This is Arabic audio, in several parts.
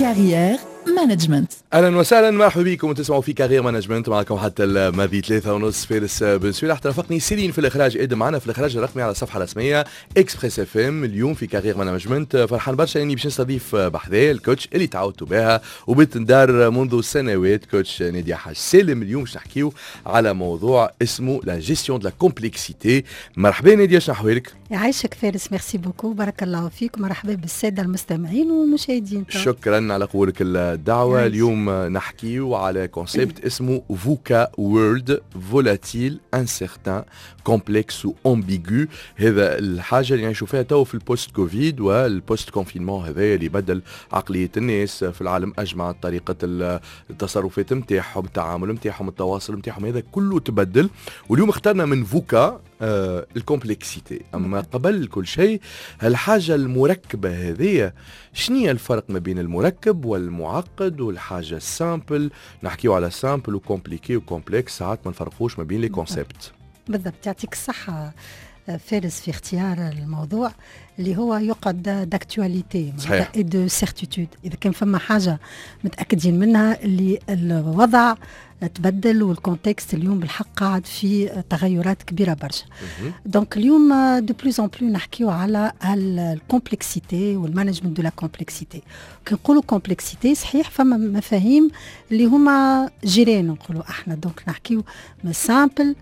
كارير مانجمنت. اهلا وسهلا، مرحبا بكم تسمعوا في كارير مانجمنت. معكم حتى الماضي 3:30 فارس بن سويلح. ترافقني سيرين في الاخراج، ادم معنا في الاخراج الرقمي على الصفحه الرسميه اكسبريس اف ام. اليوم في كارير مانجمنت فرحان برشا اني باش نستضيف بحذايا الكوتش اللي تعودتوا بها وبتندار منذ سنوات، كوتش نادية حاج سالم. اليوم باش نحكيو على موضوع اسمه لا جيستيون دو لا كومبلكسيتي. مرحبا نادية، شنو احوالك؟ يعيشك فارس، ميرسي بوكو، بارك الله فيك، مرحبا بالساده المستمعين والمشاهدين. شكرا على قبولك الدعوه. اليوم نحكيو على كونسيبت اسمه فوكا وورد فولاتيل انسيرتان كومبلكس وامبيغو. هذا الحاجه اللي نشوفها فيها تو في البوست كوفيد والبوست كونفينمون، هذا اللي بدل عقليه الناس في العالم اجمع، طريقه التصرفات نتاعهم، التعامل نتاعهم، التواصل نتاعهم، هذا كله تبدل. واليوم اخترنا من فوكا الكومبلكسيتي. اما قبل كل شيء الحاجه المركبه هذه، شنية الفرق ما بين المركب والمعقد والحاجه السامبل؟ نحكيو على سامبل وكومبليكي وكومبلكس، ساعات ما نفرقوش ما بين لي كونسيبت. بالضبط، يعطيك الصحه فارس في اختيار الموضوع اللي هو يقعد داكتواليتي اي دو سيرتيتود. اذا كان فما حاجه متاكدين منها اللي الوضع تبدل والكونتكست اليوم بالحق قاعد في تغيرات كبيره برشا. دونك اليوم دو بلوز ان بلو نحكيو على الكومبلكسيتي والمانجمنت دو لا كومبلكسيتي. كي نقولوا كومبلكسيتي صحيح فما مفاهيم اللي هما جيران نقولوا احنا، دونك نحكيو سامبل،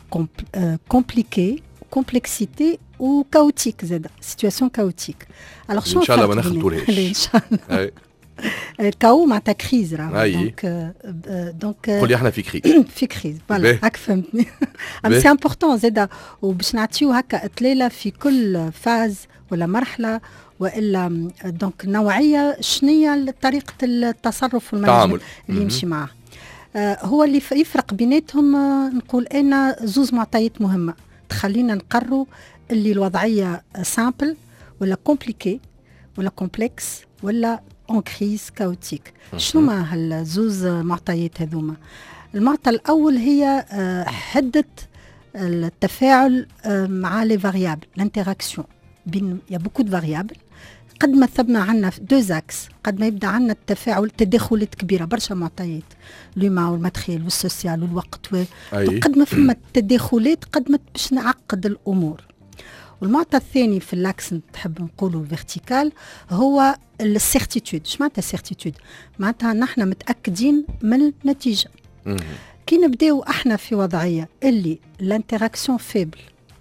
كومبليكي، كومبلكسيتي وكاوتيك، زاده سيتواسيون كاوتيك. الوغ شنو ان شاء الله ما نخلطولهاش ان شاء الله. كاو معناتها كريز راه. دونك قولي احنا في كريز في كريز فوالا، هاك فهمتني. ام سي امبورطون زاده، وباش نعطيو هكا اطلاله في كل فاز ولا مرحله والا دونك نوعيه شنية طريقه التصرف والمانجمنت اللي يمشي معاه. هو اللي يفرق بيناتهم نقول انا زوز معطيات مهمه تخلينا نقرروا اللي الوضعيه سامبل ولا كومبليكي ولا كومبلكس ولا اون كريز كاوتيك. شنو ما هالزوز معطيات هذوما؟ المعطى الاول هي حده التفاعل مع لي فاريابل، الانتراكسيون بين يا بوكو دو فاريابل. قد ما ثبنا عندنا دو زاكس، قد ما يبدا عندنا التفاعل تداخلات كبيره برشا معطيات، لوما والمدخل والسوسيال والوقت قد ما فما تداخلات قد ما باش نعقد الامور. والمعطى الثاني في اللاكس تحب نقولوا فيرتيكال هو السيرتيتود. اش معناتها سيرتيتود؟ معناتها نحن متاكدين من النتيجه. كي نبداو احنا في وضعيه اللي الانتراكسيون فيبل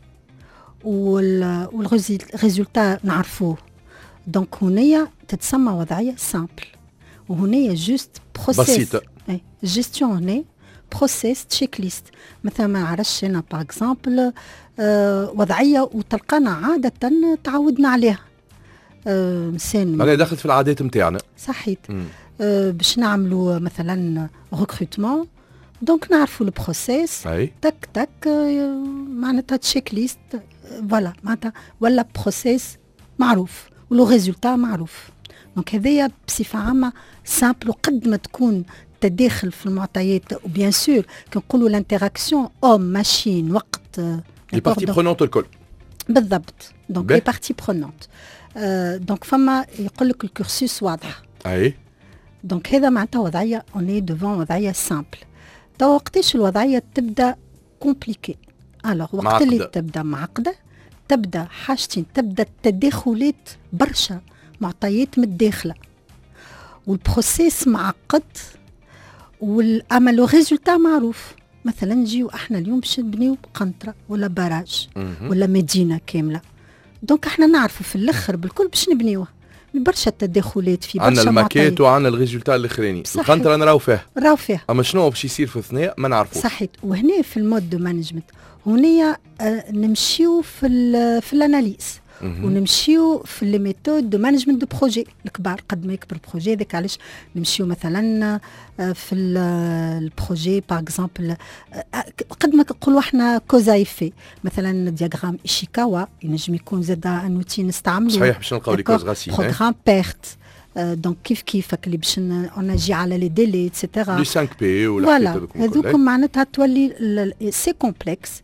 والريزولتا نعرفوه، دونك هنايا تتسمى وضعيه سامبل، وهنايا جوست بروسيس بسيطه. جيستيون هنا بروسيس تشيك ليست. مثلا ما نعرفش انا باغ اكزومبل وضعيه وتلقانا عاده تعودنا عليها انسان انا دخلت في العادات نتاعنا صحيت. باش نعملوا مثلا ريكروتمون، دونك نعرفوا البروسيس تك تك معناتها تشيك ليست فوالا، معناتها ولا بروسيس معروف ولو ريزولتا معروف. دونك هذايا بصفه عامه سامبل. وقد ما تكون تداخل في المعطيات وبيان سور كنقولوا الانتراكسيون ماشين وقت لي بارتي برونونت الكل بالضبط. دونك لي بارتي برونونت دونك فما يقول لك الكورسوس واضح. دونك هذا معناتها وضعيه اوني ديفون وضعيه سامبل. تو وقتاش الوضعيه تبدا كومبليكي؟ الوغ وقت اللي تبدا معقده، تبدا حاجتين، تبدا التداخلات برشا معطيات متداخله والبروسيس معقد والعمل والريزولتا معروف. مثلا نجيو احنا اليوم باش نبنيو قنطره ولا باراج ولا مدينه كامله، دونك احنا نعرفوا في الاخر بالكل باش نبنيوها برشا التداخلات في برشا عندنا الماكيت وعندنا الريزولتا الاخراني. القنطره نراو فيها اما شنو باش يصير في الثناء ما نعرفوش. صحيت. وهنا في المود دو مانجمنت هنا نمشيو في الاناليز ونمشيو في لي ميثود دو مانجمنت دو بروجي الكبار. قد ما يكبر بروجي ذاك علاش نمشيو مثلا في البروجي باغ اكزومبل قد ما نقولوا احنا كوزا ايفي. مثلا دياغرام ايشيكاوا ينجم يكون زاد ان اوتي نستعملوه صحيح باش نلقاو لي كوز غاسي بروغرام بيرت. دونك كيفك اللي باش نجي على لي ديلي اتسيتيرا لي 5 بي ولا فوالا هذوك معناتها تولي سي كومبلكس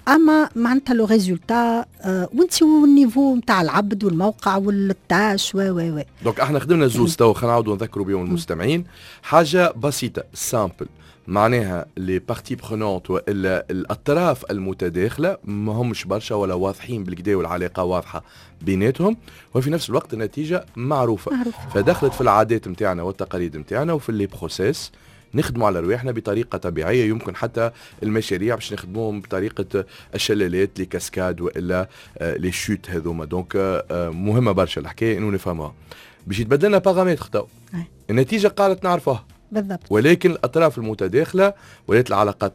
اما معناتها لو ريزولتا وانت والنيفو نتاع العبد والموقع والتاش و دونك احنا خدمنا زوز تو، خلينا نعاودوا نذكروا بهم المستمعين. حاجه بسيطه سامبل، معناها لي بارتي برونونت والا الاطراف المتداخله ما همش برشا ولا واضحين بالكدا والعلاقه واضحه بيناتهم، وفي نفس الوقت النتيجه معروفه. فدخلت في العادات نتاعنا والتقاليد نتاعنا وفي لي بروسيس نخدموا على رواحنا بطريقه طبيعيه. يمكن حتى المشاريع باش نخدموهم بطريقه الشلالات، لي كاسكاد والا لي شوت هذوما. دونك مهمه برشا الحكايه انه نفهموها باش يتبدل لنا بارامتر تو. النتيجه قاعده نعرفوها بالضبط، ولكن الاطراف المتداخله ولات العلاقات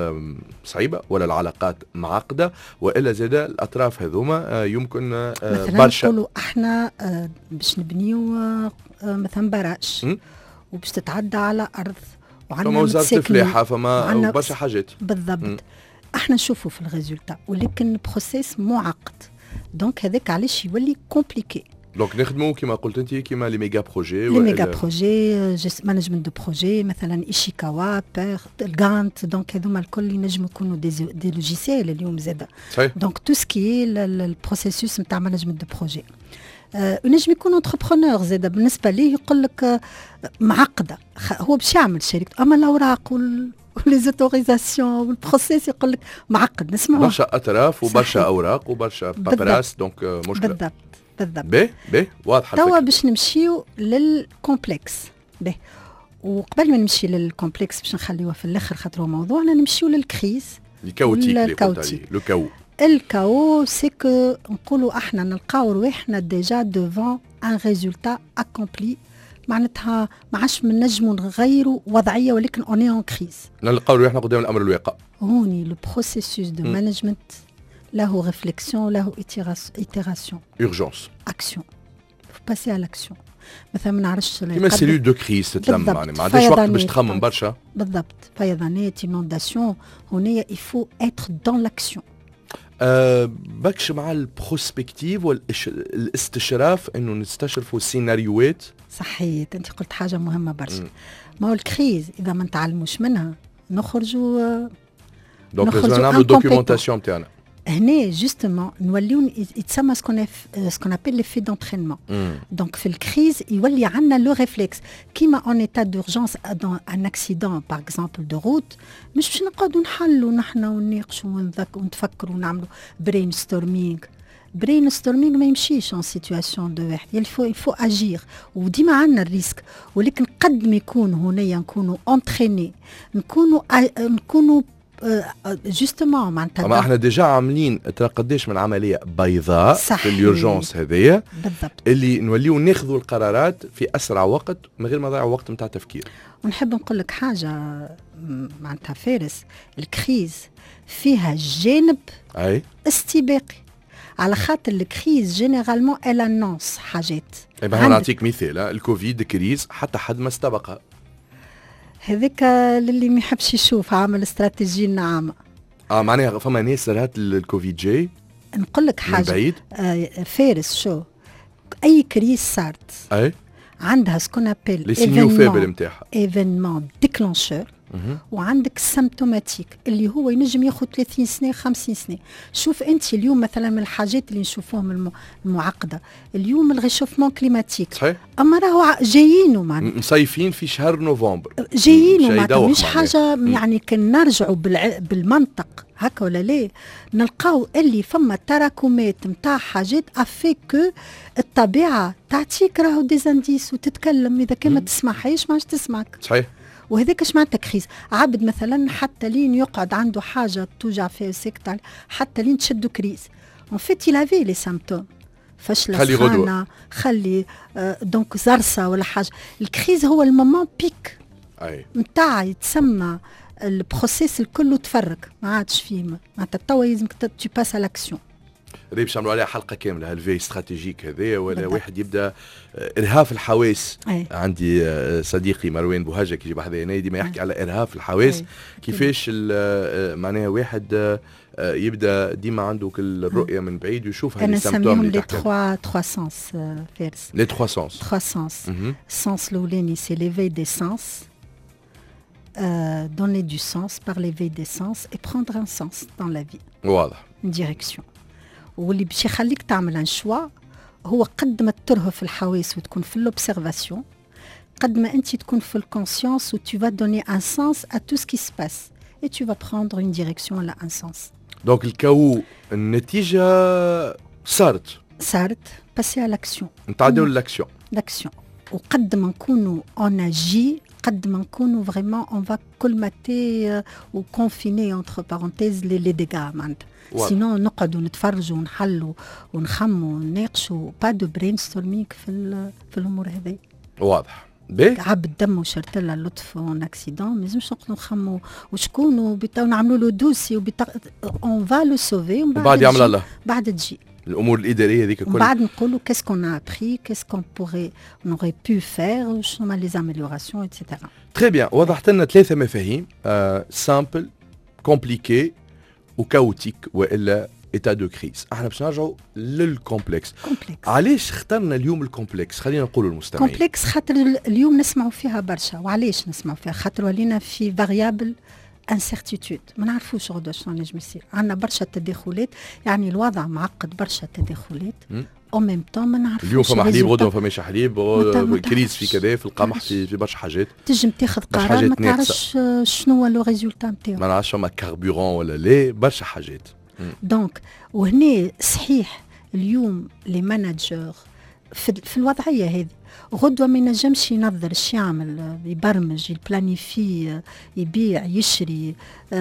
صعيبه ولا العلاقات معقده، والا زاد الاطراف هذوما يمكن مثلا برشا. نقولوا احنا باش نبنيو مثلا براج وباش تتعدى على ارض فما وزارة الفلاحة، فما برشا حاجات بالضبط. احنا نشوفوا في الريزولتا، ولكن بروسيس معقد، دونك هذاك علاش يولي كومبليكي. دونك نخدموا كما قلت انت كما لي ميجا بروجي، لي ميجا بروجي مانجمنت دو بروجي، مثلا ايشيكاوا بير الغانت، دونك هذوما الكل ينجموا يكونوا دي لوجيسيال اليوم زاده. دونك تو سكي البروسيسوس نتاع مانجمنت دو بروجي. ونجم يكون انتربرونور زاده بالنسبه ليه يقول لك معقده، هو باش يعمل شركه، اما الاوراق وليزوتوريزاسيون والبروسيس يقول لك معقد. نسمعوا برشا اطراف وبرشا اوراق وبرشا بابراس، دونك مشكله. بالضبط. باهي واضحه. توا باش نمشيو للكومبلكس. باهي وقبل ما نمشي للكومبلكس باش نخليوه في الاخر خاطر هو موضوعنا، نمشيو للكريز الكاوتيك. الكاو سي كو نقولوا احنا نلقاو رواحنا ديجا دوفون ان ريزولتا اكومبلي، معناتها ما عادش من نجموا نغيروا وضعيه، ولكن اوني اون كريز. نلقاو رواحنا قدام الامر الواقع. هوني لو بروسيسوس دو مانجمنت له ريفليكسيون، له ايتيراسيون، اورجونس، اكسيون، فو باسي على الاكسيون. مثلا ما نعرفش كيما سيلول دو كريز تتلم، يعني ما عندهاش وقت باش تخمم برشا. بالضبط، فيضانات، انونداسيون، هنا يفو اتر دون لاكسيون. بكش مع البروسبكتيف والاستشراف، انه نستشرفوا سيناريوهات. صحيت، انت قلت حاجه مهمه برشا. ما هو الكريز اذا ما نتعلموش منها نخرجوا دونك لازم نعملوا دوكيومونتاسيون تاعنا. هنا جوستومون نوليو يتسمى سكون ابيل ليفي دونترينمون. دونك في الكريز يولي عندنا لو ريفلكس كيما اون ايتا دورجونس دون ان اكسيدون باغ اكزومبل دو روت، مش باش نقعدوا نحلوا نحن ونناقشوا ونتفكروا ونعملوا برين ستورمينغ. برين ستورمينغ ما يمشيش ان سيتواسيون دو واحد، يلفو اجير، وديما عندنا الريسك. ولكن قد ما يكون هنايا نكونوا انتريني، نكونوا جوستومون معناتها. اما احنا ديجا عاملين ترى قداش من عمليه بيضاء في اليورجونس هذيا، بالضبط، اللي نوليو ناخذوا القرارات في اسرع وقت من غير ما نضيعوا وقت نتاع تفكير. ونحب نقول لك حاجه معناتها فارس، الكريز فيها جانب استباقي، على خاطر الكريز جينيرالمون الا نونس حاجات. نعطيك مثال، الكوفيد كريز حتى حد ما استبقها. هذاك للي ما يحبش يشوف عامل استراتيجي ناعمه. معناها فما ناس رات الكوفيد جاي. نقول لك حاجه بعيد. فارس شو اي كريز صارت عندها سكون ابيل لي سينيو فابل نتاعها، ايفينمون ديكلونشور، وعندك السيمتوماتيك اللي هو ينجم ياخذ 30 سنه 50 سنه. شوف انت اليوم مثلا من الحاجات اللي نشوفوهم المعقده اليوم الريشوفمون كليماتيك، صحيح، اما راهو جايينه معناتها مصيفين في شهر نوفمبر، جايينه معناتها مش حاجه يعني كان نرجعوا بالمنطق هكا ولا لا، نلقاو اللي فما تراكمات نتاع حاجات افيك الطبيعه تعطيك راهو ديزانديس وتتكلم، اذا كان ما تسمعهاش ما عادش تسمعك. صحيح. وهذاك اش معناتها كريز. عبد مثلا حتى لين يقعد عنده حاجه توجع فيه سكتة، حتى لين تشدو كريز اون فيت يلافي لي سيمبتوم، فشل سخانه، خلي دونك زرسه ولا حاجه. الكريز هو المومون بيك نتاع يتسمى البروسيس الكل تفرق، ما عادش فيه معناتها توا لازمك تو باس على لاكسيون. باش نعملوا عليها حلقه كامله هالفي استراتيجيك هذايا، ولا واحد يبدا ارهاف الحواس. عندي صديقي مروان بوهجه كي يجي بحذايا ديما يحكي على ارهاف الحواس، كيفاش معناها واحد يبدا ديما عنده الرؤيه من بعيد ويشوف هذه السيمبتوم اللي تحكي. انا نسميهم لي 3 سانس فارس. لي 3 سانس. 3 سانس. السانس الاولاني سي ليفي دي سانس، donner du sens, par l'éveil des sens et prendre un sens dans la vie. واضح. Une direction. واللي باش يخليك تعمل ان شوا هو قد ما ترهف في الحواس وتكون في l'observation قد ما انت تكون في الكونسيونس و tu vas donner un sens à tout ce qui se passe et tu vas prendre une direction à un sens. دونك الكو النتيجة صارت passer à l'action. نتعداو l'action. L'action. وقد ما نكونوا on agit قد ما نكونوا vraiment on va colmater ou confiner entre parenthèses les dégâts معناتها. Sinon نقعدوا نتفرجوا ونحلوا ونخموا ونناقشوا pas de brainstorming في الامور هذه. واضح. باهي. عبد الدم وشرت لها اللطف اون اكسيدون ما لازمش نقعدوا نخموا وشكون وبتاو نعملوا له دوسي اون فا لو سوفي وبعد يعمل الله. بعد تجي الامور الاداريه هذيك كلها. بعد نقولوا كيس كون ا ابري كيس كون بوغي اوري بو فير شنو هما لي زاميليوراسيون ايتترا. تري بيان. وضحت لنا 3 مفاهيم سامبل كومبليكي وكاوتيك والا ايتا دو كريز. احنا باش نرجعوا للكومبلكس. علاش اخترنا اليوم الكومبلكس؟ خلينا نقولوا للمستمعين. كومبلكس خاطر اليوم نسمعوا فيها برشا. وعلاش نسمعوا فيها؟ خاطر ولينا في فاريابل انسيرتيتود ما نعرفوش غدوه شنو نجم يصير. عندنا برشا تداخلات يعني الوضع معقد برشا تداخلات او ميم طون ما نعرفوش. اليوم فما حليب غدوه فماش حليب كريز في كذا في القمح في برشا حاجات. تنجم تاخذ قرار ما تعرفش شنو هو لو ريزولتا نتاعو. ما نعرفش فما كاربورون ولا لا برشا حاجات. دونك وهنا صحيح اليوم لي ماناجور في الوضعيه هذه غدوه ما ينجمش ينظر اش يعمل يبرمج يبلانيفي يبيع يشري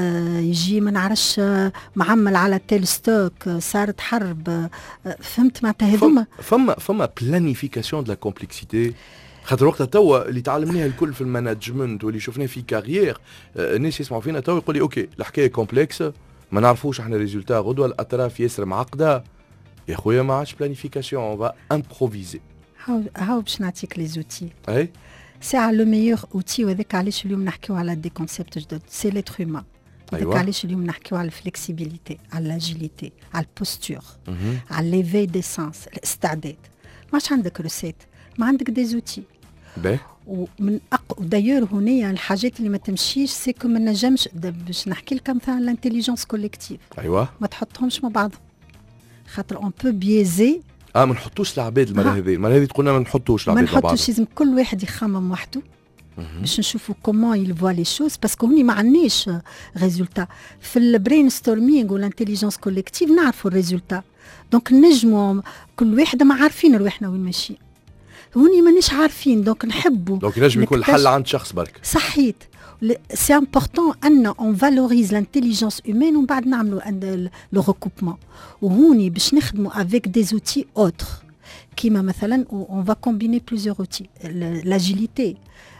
يجي ما نعرفش معمل على تيل ستوك صارت حرب فهمت معناتها هذوما فما بلانيفيكاسيون دو لا كومبلكسيتي. خاطر وقتها توا اللي تعلمناه الكل في المانجمنت واللي شفناه في كارير الناس يسمعوا فينا توا يقول لي اوكي الحكايه كومبلكس ما نعرفوش احنا ريزولتا غدوه الاطراف ياسر معقده يا خويا ما عادش بلانيفيكاسيون اون فا امبروفيزي. هاو باش نعطيك لي زوتي. اي سي على لو ميور اوتي وهذاك علاش اليوم نحكيو على دي كونسيبت جدد سي ليتر هيومان. هذاك علاش اليوم نحكيو على الفلكسيبيليتي على لاجيليتي على البوستور على ليفي دي سانس الاستعداد. ماش عندك روسيت ما عندك دي زوتي. باهي. ومن دايور هنا الحاجات اللي ما تمشيش سي كو ما نجمش باش نحكي لك مثلا الانتيليجنس كوليكتيف. ايوه ما تحطهمش مع بعضهم خاطر اون بو بيزي. ما نحطوش العباد المره هذه تقولنا ما نحطوش العباد مع بعض. ما نحطوش لازم كل واحد يخمم وحده باش نشوفوا كومون يل فوا لي شوز باسكو هوني ما عندناش ريزولتا في البرين ستورمينغ والانتيليجنس كوليكتيف نعرفوا الريزولتا دونك نجموا كل واحد ما عارفين روحنا وين ماشيين هوني مانيش عارفين دونك نحبوا دونك نجم يكون الحل عند شخص برك. صحيت سي امبورطون ان اون فالوريز لانتيليجنس هيومان ومن بعد نعملوا لو ريكوبمون وهوني باش نخدموا افيك دي زوتي اوتر كيما مثلا اون فا كومبيني بليزيور اوتي لاجيليتي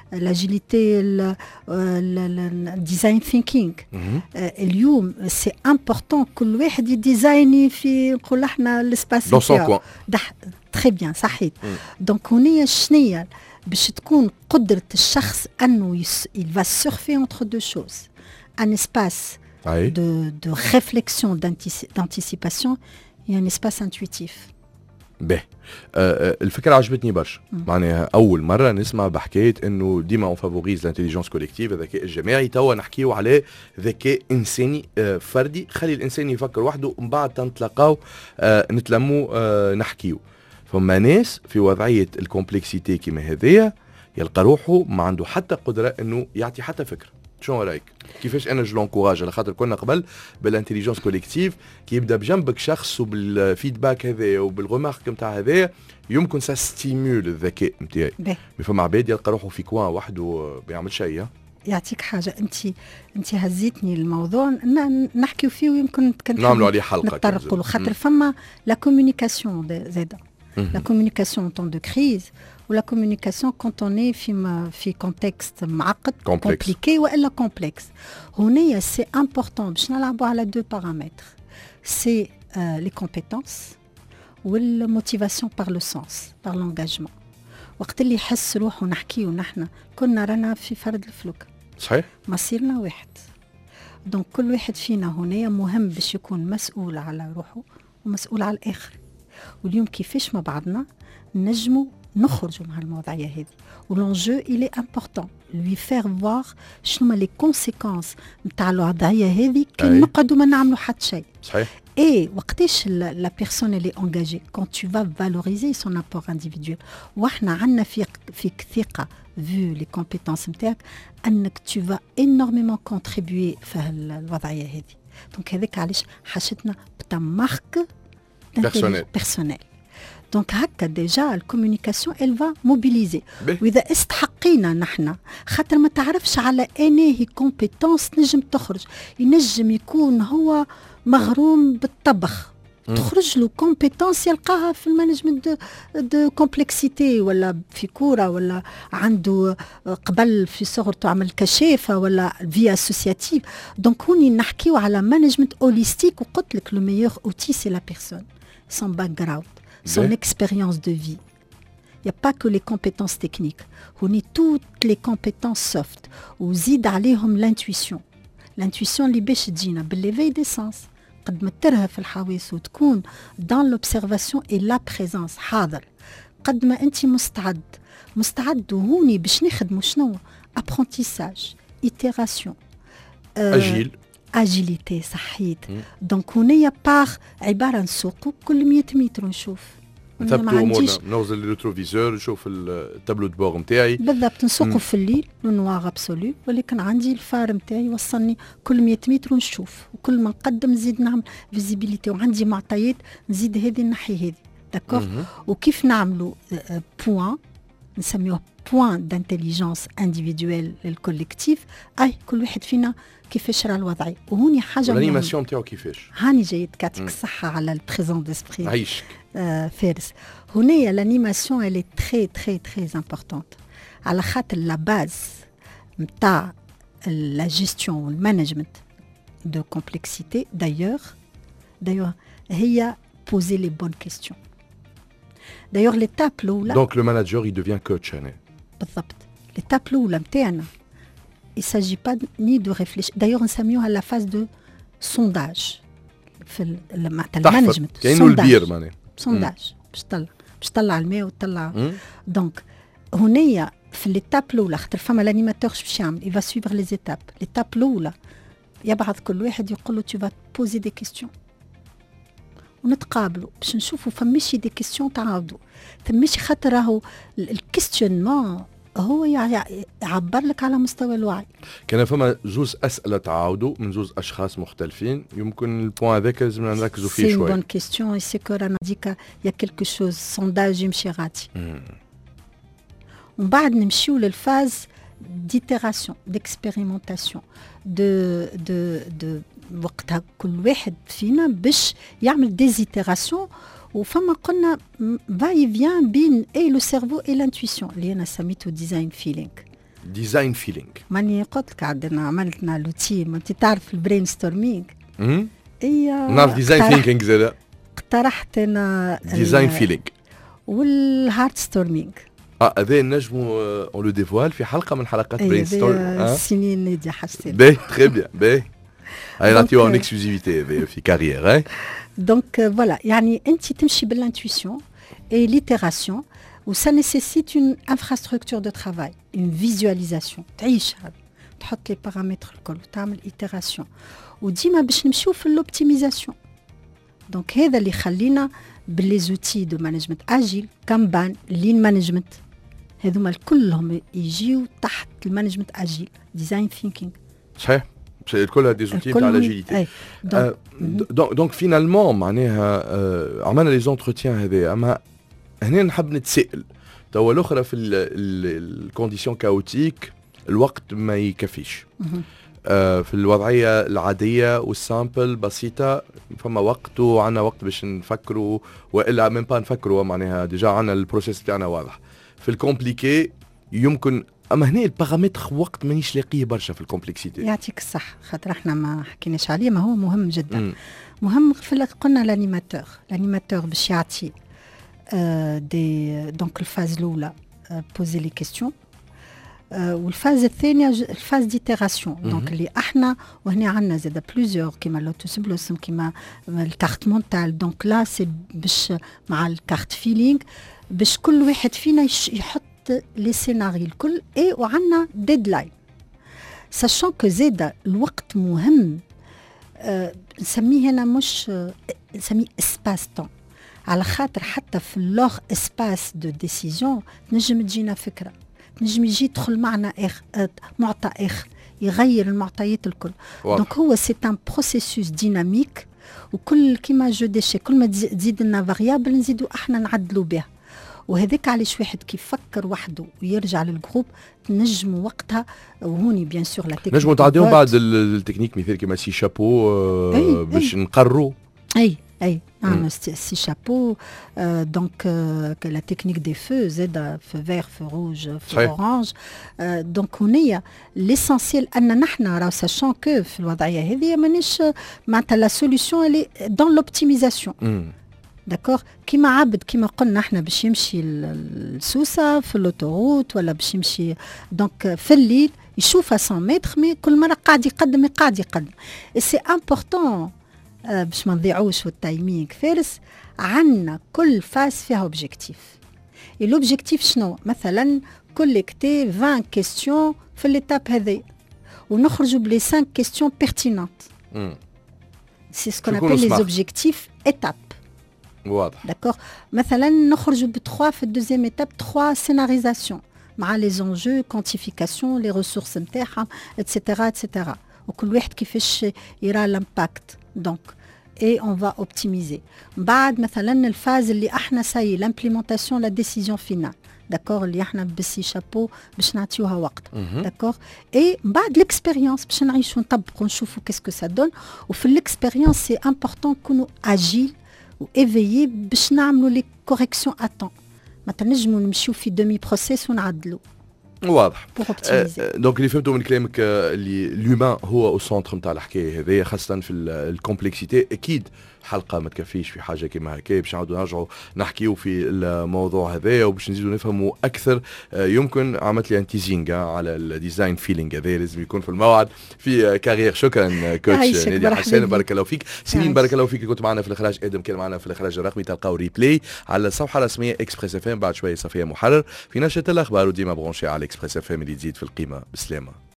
الديزاين ثينكينغ. اليوم سي امبورطون كل واحد يديزايني في نقول احنا الاسباس نتاعو تري بيان صحيت. دونك هنا شنيا باش تكون قدرة الشخص أنه il va surfer entre deux choses un espace de réflexion d'anticipation et un espace intuitif. باهي. الفكره عجبتني برشا. معناها اول مره نسمع بحكايه انه ديما اون فافوريز لانتيليجنس كوليكتيف الذكاء الجماعي. توا نحكيو على ذكاء انساني فردي خلي الانسان يفكر وحده ومن بعد تنتلاقاو نتلموا نحكيو. فما ناس في وضعيه الكومبلكسيتي كيما هذيا يلقى روحه ما عنده حتى قدره انه يعطي حتى فكره. شنو رايك؟ كيفاش انا جو لونكوراج على خاطر كنا قبل بالانتيليجنس كوليكتيف كي يبدا بجنبك شخص وبالفيدباك هذايا وبالغمارك نتاع هذايا يمكن سا ستيمول الذكاء نتاعي. مي فما عباد يلقى روحه في كوان وحده ما يعمل شيء. يعطيك حاجه انت هزيتني الموضوع نحكيو فيه ويمكن نعملوا عليه حلقه نتطرقوا له خاطر فما لا كومونيكاسيون زاده لا كومونيكاسيون en temps de crise ou la communication quand on est في contexte معقد compliqué وإلا complexe. هنا c'est important باش نلعبوا على deux paramètres c'est les compétences والmotivation par le sens par l'engagement. وقت اللي يحس روحه نحكيه ونحن كنا رانا في فرد الفلوك صحيح مصيرنا واحد. دونك كل واحد فينا هنا مهم باش يكون مسؤول على روحه ومسؤول على الآخر. واليوم كيفاش مع بعضنا نجموا نخرجوا مع الموضوعية هذه. والانجو il est important lui faire voir شنو لي كونسيكونس نتاع الوضعية هذه كان نقعدوا ما نعملوا حتى شيء. صحيح. Et وقتاش la personne elle est engagée quand tu vas valoriser son apport individuel. وإحنا عندنا فيك ثقة vu les compétences نتاعك أنك tu vas énormément contribuer في الوضعية هذه. Donc هذاك علاش حشتنا بتا مارك personnel. دونك هكا ديجا الكوميونيكاسيون elle va mobiliser. واذا استحقينا نحن خاطر ما تعرفش على انهي كومبيتونس نجم تخرج، ينجم يكون هو مغروم بالطبخ تخرج له كومبيتونس يلقاها في المانجمنت دو كومبلكسيتي ولا في كوره ولا عنده قبل في صغرته عمل كشافه ولا في اسوسياتيف. دونك هوني نحكيو على مانجمنت هوليستيك وقلت لك لو ميور اوتي سي لا بيرسون سون باك جراوند son expérience de vie. Il n'y a pas que les compétences techniques. On a toutes les compétences soft. Ou zid عليهم l'intuition. L'intuition اللي باش تجينا بالليفي دي سانس. قد ما ترها في الحواس وتكون dans l'observation et la présence حاضر. قد ما أنت مستعد وهوني باش نخدموا شنو؟ apprentissage, itération. agilité صحيت. دونك هنايا باغ عباره نسوقوا كل 100 متر نشوف نثبتوا امورنا نوصل للريتروفيزور نشوف التابلو دو بور نتاعي بالضبط نسوقوا في الليل نوار ابسولو ولكن عندي الفار نتاعي يوصلني كل 100 متر ونشوف وكل ما نقدم نزيد نعمل فيزيبيليتي وعندي معطيات نزيد هذه الناحيه هذه داكور. وكيف نعملوا بوان نسميوه بوان دانتيليجنس انديفيدويل للكوليكتيف اي كل واحد فينا كيفاش راه الوضعيه. وهوني حاجه الانيماسيون نتاعو كيفاش هاني جاي تكاتك الصحه على البريزون ديسبري عيشك فارس. هنايا l'animation elle est très très très importante على خاطر لا باز نتاع لا جيستيون والمانجمنت دو كومبلكسيتي d'ailleurs هي poser les bonnes questions. d'ailleurs l'étape الاولى donc le manager il devient coach هنا بالضبط. l'étape الاولى نتاعنا il s'agit pas ni de réfléchir. d'ailleurs نسميوها la phase de sondage في المانجمنت. كاينو البير معناها sondage باش تطلع الماء وتطلع. دونك هنايا في ليتاب الاولى خاطر فما لانيماتور باش يعمل يفا سويفر لي زيتاب. ليتاب الاولى يبعث كل واحد يقول له tu vas poser des questions ونتقابلوا باش نشوفوا فماشي دي كيستيون تعاودوا فماشي خاطر راهو الكيستيونمون هو يعبر لك على مستوى الوعي. كان فما زوز اسئله تعاودوا من زوز اشخاص مختلفين يمكن البوان هذاك لازم نركزوا فيه شويه. سي بون كيستيون سي كو رانا ديكا يا كيلكو شوز سونداج يمشي غادي. ومن بعد نمشيو للفاز ديتيراسيون ديكسبيريمونتاسيون دو وقتها كل واحد فينا باش يعمل ديزيتيراسيون. وفما قلنا باي فيان بين اي لو سيرفو اي لانتويسيون اللي انا سميته ديزاين فيلينغ. ماني قلت لك عندنا عملتنا لوتي ما انت تعرف البرين ستورمينغ. نعرف ديزاين ثينكينغ زاد اقترحت انا ديزاين فيلينغ والهارت ستورمينغ. هذا نجموا اون لو ديفوال في حلقه من حلقات برين ستورم. السنين نادي حسيت باهي تري بيان باهي هاي نعطيوها اون اكسكلوزيفيتي في كارير. Donc voilà, يعني أنت تمشي بالintuition et l'itération où ça nécessite une infrastructure de travail, une visualisation. تعيش هذا تحط لي بارامتر الكل وتعمل itération وديما باش نمشيو في l'optimisation. donc هذا اللي خلينا باللي زوتي دو مانجمنت اجيل كامبان لين مانجمنت هذوما كلهم يجيو تحت المانجمنت اجيل ديزاين ثينكينغ. صحيح الكل دي زوتي تاع لاجيليتي. دونك فينالمون معناها عملنا لي زونتروتيان هذا. اما هنا نحب نتسائل توا الاخرى في الكونديسيون كاوتيك الوقت ما يكفيش. في الوضعيه العاديه والسامبل بسيطه فما وقت وعندنا وقت باش نفكروا والا ميم با نفكروا معناها ديجا عندنا البروسيس تاعنا واضح. في الكومبليكي يمكن اما هنا البارامتر وقت مانيش لاقيه برشا في الكومبلكسيتي. يعطيك الصح خاطر احنا ما حكيناش عليه ما هو مهم جدا. مهم في قلنا لانيماتور باش يعطي دي دونك الفاز الاولى بوزي لي كيستيون والفاز الثانيه الفاز ديتيراسيون دونك اللي احنا وهنا عندنا زاد بليزيور كيما لوتوس بلوسم كيما الكارت مونتال دونك لا سي باش مع الكارت فيلينغ باش كل واحد فينا يحط لي سيناريو الكل اي وعندنا ديدلاين ساشون كو زاد الوقت مهم. نسميه هنا مش نسميه اسباس طون على خاطر حتى في اللوغ اسباس دو ديسيزيون تنجم تجينا فكره نجم يجي يدخل معنا معطى اخر يغير المعطيات الكل. دونك هو سي ان بروسيسوس ديناميك وكل كيما جو ديشي كل ما تزيد لنا فاريابل نزيدوا احنا نعدلوا بها وهذاك علاش واحد كي يفكر وحده ويرجع للجروب نجموا وقتها وهوني بيان سور لا تكنيك نجموا تعديهم بعد التكنيك مثال كيما سي شابو باش نقرروا اي سي شابو دونك لا تكنيك دي فو زاد في فير في روج في اورانج دونك هنايا ليسونسيال ان نحن راه ساشون كو في الوضعيه هذه مانيش معناتها لا سوليسيون اللي دون لوبتيميزاسيون داكور كيما عبد كيما قلنا احنا باش يمشي السوسه في الاوتوروت ولا باش يمشي دونك في الليل يشوف 100 متر مي كل مره قاعد يقدم سي امبورطون باش ما نضيعوش والتايمينغ فارس عندنا كل فاز فيها اوبجيكتيف الاوبجيكتيف شنو مثلا كوليكتي 20 كيستيون في ليتاب هذه ونخرجوا بلي 5 كيستيون بيرتينونت سي سكون ابل لي اوبجيكتيف ايتاب واضح داكور مثلا نخرجوا ب 3 في الدوزيام ايتاب 3 سيناريزاسيون مع لي زونجو كونتيفيكاسيون لي ريسورس نتاعها اتسيتيرا اتسيتيرا وكل واحد كيفاش يرى الامباكت دونك et on va optimiser. بعد مثلا الفاز اللي احنا ساي l'implémentation la décision finale داكور اللي احنا بسي شابو باش نعطيوها وقت داكور اي بعد ليكسبيريونس باش نعيشوا نطبقوا نشوفوا كيسكو سا دون وفي ليكسبيريونس سي امبورطون نكونوا اجيل وايفيي باش نعملوا لي كوريكسيون اتون ما تنجموا نمشيو في دومي بروسيس ونعدلوا واضح. دونك اللي فهمته من كلامك اللي لومان هو او سونتر نتاع الحكايه هذه خاصه في الكومبلكسيتي. اكيد حلقه ما تكفيش في حاجه كيما هكا باش نعاودوا نرجعوا نحكيوا في الموضوع هذايا وباش نزيدوا نفهموا اكثر. يمكن عملت لي انتيزينغ على الديزاين فيلينغ هذا لازم يكون في الموعد في كارير. شكرا كوتش نادي حسين بارك الله فيك. سيرين بارك الله فيك كنت معنا في الاخراج. ادم كان معنا في الاخراج الرقمي. تلقاو ريبلاي على الصفحه الرسميه اكسبريس اف ام بعد شويه صفيه محرر في نشره الاخبار وديما برونشي على اكسبريس اف ام اللي تزيد في القيمه. بسلامه.